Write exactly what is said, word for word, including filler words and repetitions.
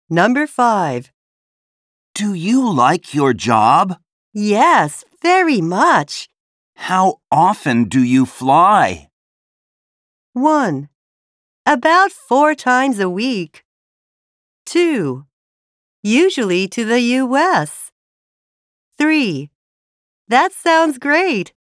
Number five. Do you like your job? Yes, very much. How often do you fly? One. About four times a week. Two. Usually to the U S Three. That sounds great.